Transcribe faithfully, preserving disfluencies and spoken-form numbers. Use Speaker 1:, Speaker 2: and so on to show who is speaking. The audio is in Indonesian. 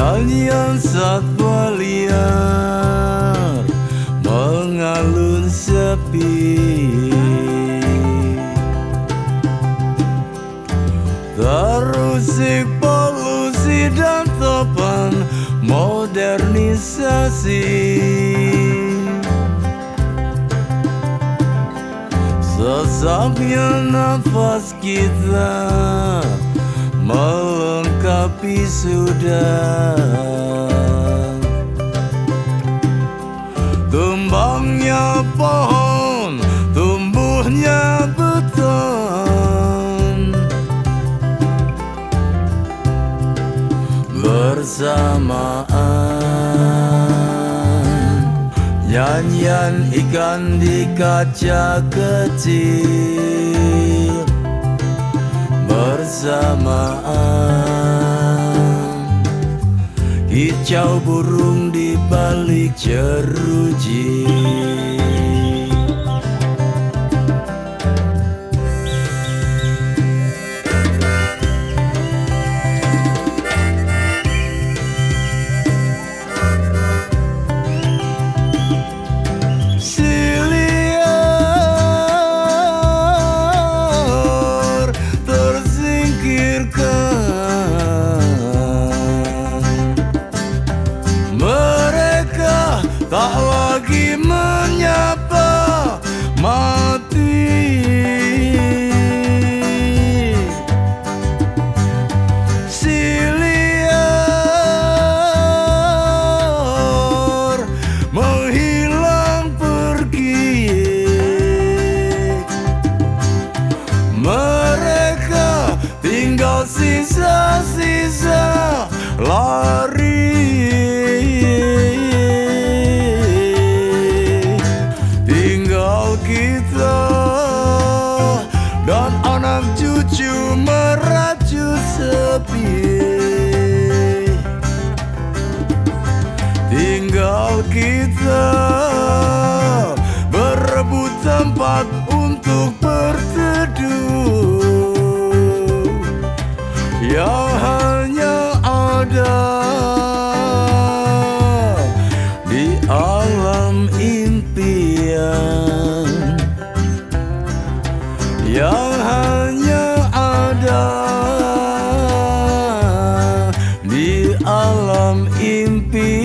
Speaker 1: hanya satwa liar mengalun sepi. Terusik polusi dan topan modernisasi. Sesaknya nafas kita melengkapi sudah. Tumbangnya pohon, tumbuhnya beton. Bersamaan nyanyian ikan di kaca kecil. Bersamaan hijau burung di balik jeruji. Tak lagi menyapa mati. Si liar menghilang pergi. Mereka tinggal sisa-sisa lari. Kita dan anak cucu meracu sepi. Tinggal kita berebut tempat untuk berteduh yang hanya ada di alam impian, yang hanya ada di alam impian.